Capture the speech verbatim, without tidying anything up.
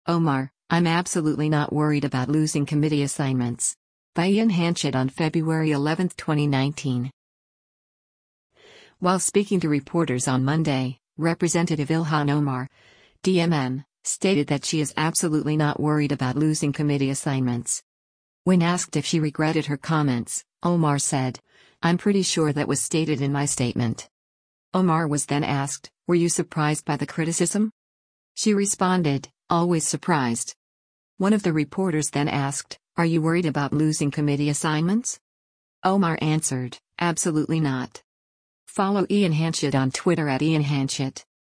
Omar, I'm absolutely not worried about losing committee assignments. By Ian Hanchett on February eleventh, twenty nineteen. While speaking to reporters on Monday, Representative Ilhan Omar, D M N, stated that she is absolutely not worried about losing committee assignments. When asked if she regretted her comments, Omar said, "I'm pretty sure that was stated in my statement." Omar was then asked, "Were you surprised by the criticism?" She responded, "Always surprised." One of the reporters then asked, "Are you worried about losing committee assignments?" Omar answered, "Absolutely not." Follow Ian Hanchett on Twitter at Ian Hanchett.